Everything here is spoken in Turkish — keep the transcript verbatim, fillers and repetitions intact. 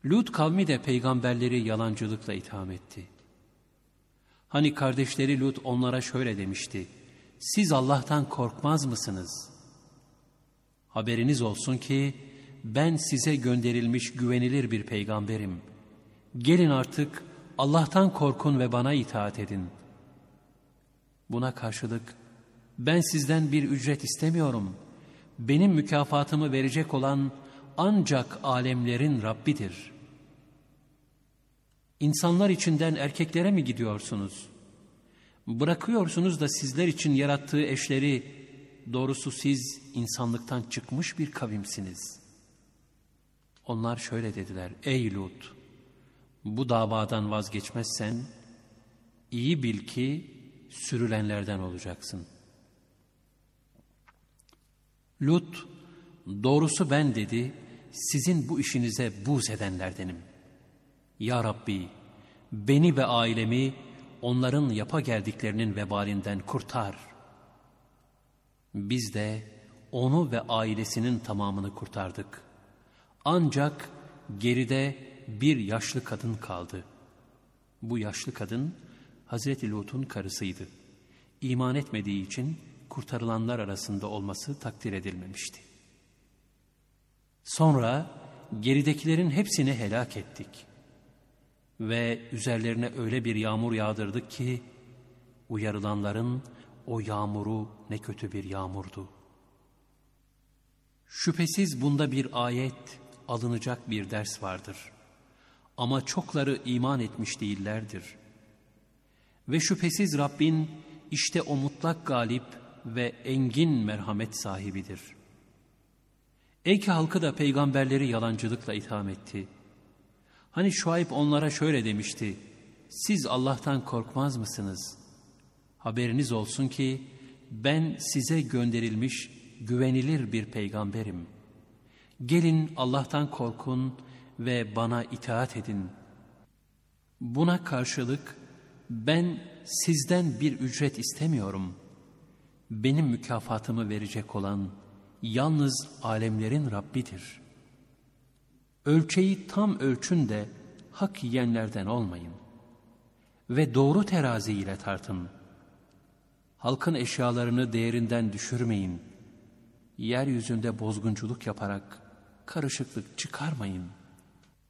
Lut kavmi de peygamberleri yalancılıkla itham etti. Hani kardeşleri Lut onlara şöyle demişti: siz Allah'tan korkmaz mısınız? Haberiniz olsun ki ben size gönderilmiş güvenilir bir peygamberim. Gelin artık Allah'tan korkun ve bana itaat edin. Buna karşılık ben sizden bir ücret istemiyorum. Benim mükafatımı verecek olan ancak alemlerin Rabbidir. İnsanlar içinden erkeklere mi gidiyorsunuz? Bırakıyorsunuz da sizler için yarattığı eşleri, doğrusu siz insanlıktan çıkmış bir kavimsiniz. Onlar şöyle dediler: ey Lut, bu davadan vazgeçmezsen iyi bil ki sürülenlerden olacaksın. Lut, doğrusu ben dedi, sizin bu işinize buğz edenlerdenim. Ya Rabbi, beni ve ailemi onların yapa geldiklerinin vebalinden kurtar. Biz de onu ve ailesinin tamamını kurtardık. Ancak geride bir yaşlı kadın kaldı. Bu yaşlı kadın Hazreti Lut'un karısıydı. İman etmediği için kurtarılanlar arasında olması takdir edilmemişti. Sonra geridekilerin hepsini helak ettik. Ve üzerlerine öyle bir yağmur yağdırdık ki uyarılanların o yağmuru ne kötü bir yağmurdu. Şüphesiz bunda bir ayet, alınacak bir ders vardır. Ama çokları iman etmiş değillerdir. Ve şüphesiz Rabbin işte o mutlak galip ve engin merhamet sahibidir. Eyke halkı da peygamberleri yalancılıkla itham etti. Hani Şuayb onlara şöyle demişti: siz Allah'tan korkmaz mısınız? Haberiniz olsun ki ben size gönderilmiş güvenilir bir peygamberim. Gelin Allah'tan korkun ve bana itaat edin. Buna karşılık ben sizden bir ücret istemiyorum. Benim mükafatımı verecek olan yalnız alemlerin Rabbidir. Ölçeyi tam ölçün de hak yiyenlerden olmayın. Ve doğru terazi ile tartın. Halkın eşyalarını değerinden düşürmeyin. Yeryüzünde bozgunculuk yaparak karışıklık çıkarmayın.